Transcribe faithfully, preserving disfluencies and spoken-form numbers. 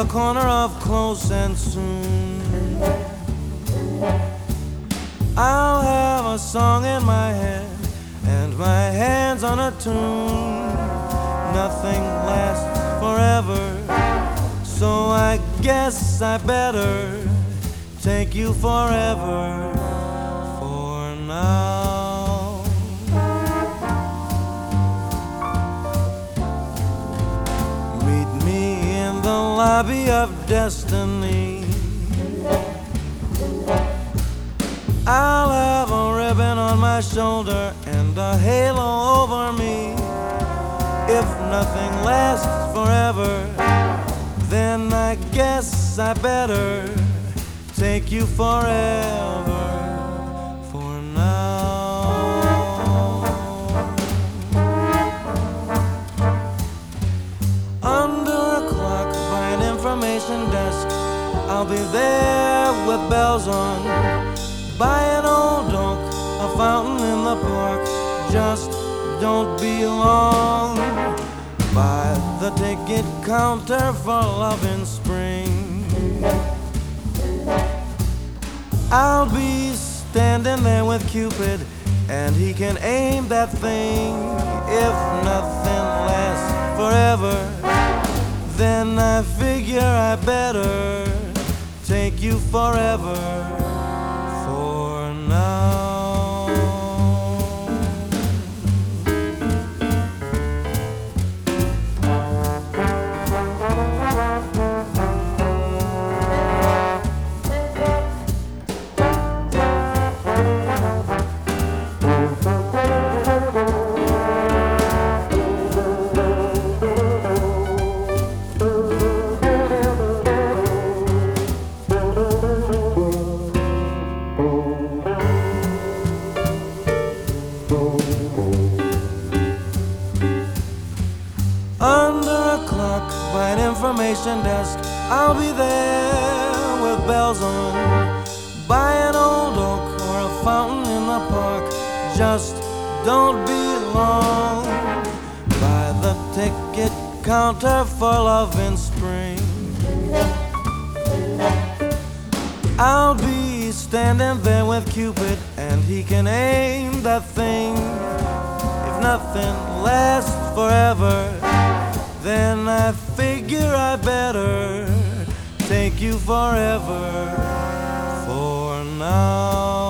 the corner of Close, and soon I'll have a song in my head and my hands on a tune. Nothing lasts forever, so I guess I better take you forever for now. Meet me in the lobby of destiny. I'll have a ribbon on my shoulder and a halo over me. If nothing lasts forever, then I guess I better take you forever for now. Under a clock by an information desk, I'll be there with bells on. By an old oak, a fountain in the park, just don't be long. By the ticket counter for Love in Spring, I'll be standing there with Cupid, and he can aim that thing. If nothing lasts forever, then I figure I better take you forever for now. Under a clock by an information desk, I'll be there with bells on. By an old oak or a fountain in the park, just don't be long. By the ticket counter for Love in Spring, I'll be standing there with Cupid, and he can aim that thing. If nothing lasts forever, then I figure I better take you forever for now.